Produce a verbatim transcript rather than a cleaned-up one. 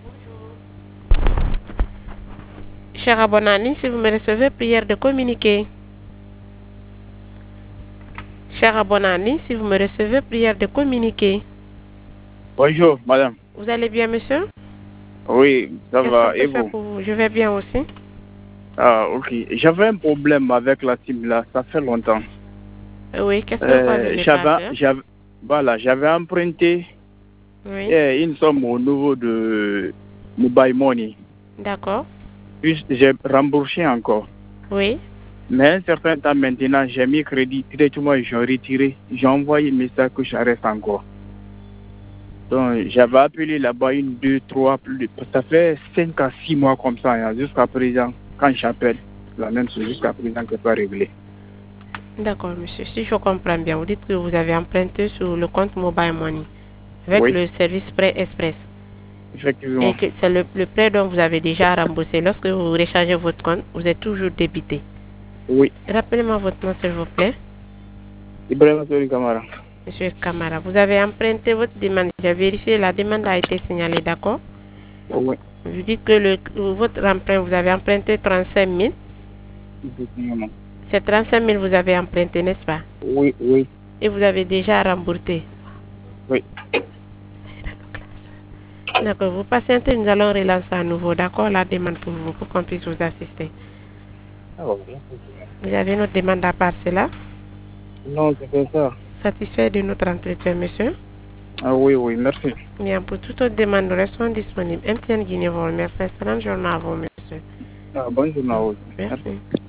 Cher abonné en ligne, si vous me recevez, prière de communiquer. Cher abonné en ligne, si vous me recevez, prière de communiquer. Bonjour, madame. Vous allez bien, monsieur? Oui, ça va. Et vous? vous? Je vais bien aussi. Ah, ok. J'avais un problème avec la SIM là, ça fait longtemps. Oui, qu'est-ce que Euh, vous avez j'avais, j'avais, voilà, j'avais emprunté Oui. eh, une somme au niveau de Mobile Money. D'accord. Puis j'ai remboursé encore. Oui. Mais un certain temps maintenant, j'ai mis crédit directement, j'ai retiré. J'ai envoyé un message que ça reste encore. Donc, j'avais appelé là-bas une, deux, trois, plus. Ça fait cinq à six mois comme ça, hein, jusqu'à présent. Quand j'appelle, la même chose, jusqu'à présent que pas réglé. D'accord, monsieur. Si je comprends bien, vous dites que vous avez emprunté sur le compte Mobile Money avec Oui. le service Prêt Express. Effectivement. Et que c'est le, le prêt dont vous avez déjà remboursé. Lorsque vous rechargez votre compte, vous êtes toujours débité. Oui. Rappelez-moi votre nom, s'il vous plaît. Ibrahim Sori Kamara. Monsieur Kamara, vous avez emprunté votre demande. J'ai vérifié, la demande a été signalée, d'accord? Oui. Vous dites que le, votre emprunt, vous avez emprunté trente-cinq mille. Effectivement. C'est trente-cinq mille vous avez emprunté, n'est-ce pas? Oui, oui. Et vous avez déjà remboursé. Oui. D'accord, vous patientez, nous allons relancer à nouveau, d'accord, la demande pour vous, pour qu'on puisse vous assister. Ah, ok. Vous avez notre demande à part cela? Non, c'est pas ça. Satisfait de notre entretien, monsieur? Ah oui, oui, merci. Bien, pour toute autre demande, nous restons disponibles. M T N Guinée vous remercie. Excellente journée à vous, monsieur. Ah, bonne journée à vous. Merci. Merci.